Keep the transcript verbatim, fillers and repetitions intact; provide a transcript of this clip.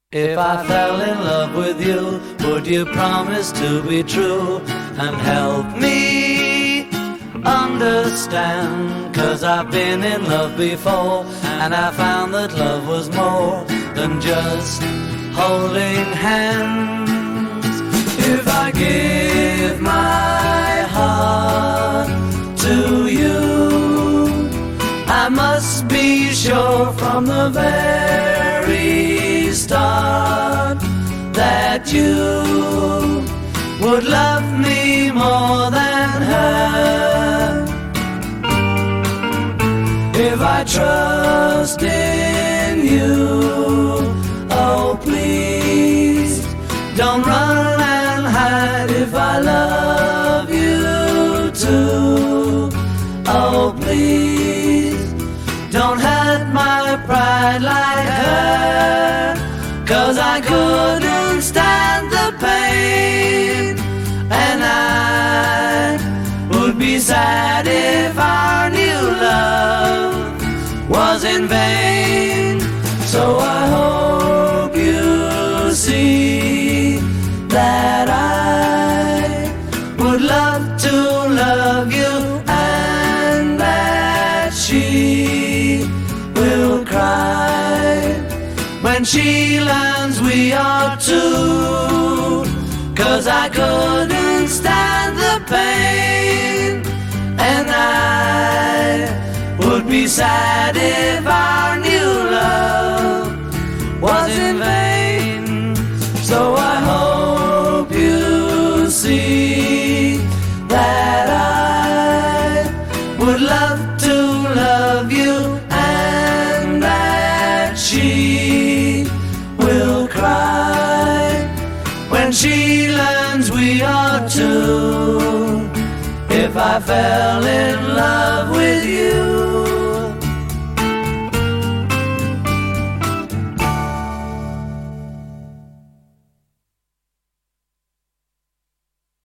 If I fell in love with you, would you promise to be true and help me understand? 'Cause I've been in love before, and I found that love was more than just holding hands. If I give my heart to you, I must be sure from the very start that you would love me more than her. If I trust in you, oh please don't run and hide. If I love you too, oh please don't hurt my pride like her. 'Cause I couldn't stand the pain, and I would be sad if our new love was in vain. So I hope you see that I would love to love you, and that she will cry when she learns we are two. 'Cause I couldn't stand the pain, and I would be sad if our new love was in vain. So I hope you see that I would love to love you, and that she will cry when she learns we are two. If I fell in love with